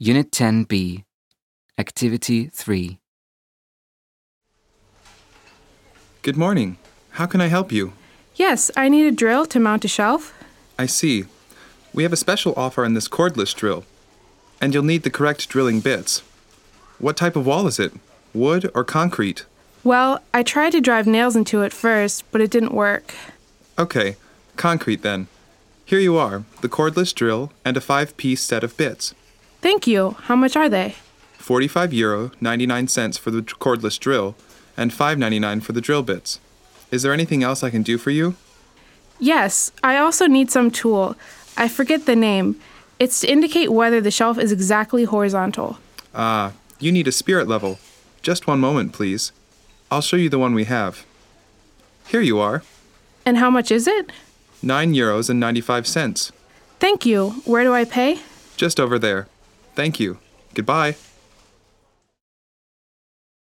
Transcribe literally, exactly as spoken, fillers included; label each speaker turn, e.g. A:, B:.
A: Unit ten B, Activity three.
B: Good morning. How can I help you?
C: Yes, I need a drill to mount a shelf.
B: I see. We have a special offer on this cordless drill, and you'll need the correct drilling bits. What type of wall is it? Wood or concrete?
C: Well, I tried to drive nails into it first, but it didn't work.
B: Okay, concrete then. Here you are, the cordless drill and a five-piece set of bits.
C: Thank you. How much are they?
B: forty-five euro, ninety-nine cents for the cordless drill, and five ninety-nine for the drill bits. Is there anything else I can do for you?
C: Yes, I also need some tool. I forget the name. It's to indicate whether the shelf is exactly horizontal.
B: Ah, you need a spirit level. Just one moment, please. I'll show you the one we have. Here you are.
C: And how much is it?
B: Nine euros and ninety-five cents.
C: Thank you. Where do I pay?
B: Just over there. Thank you. Goodbye.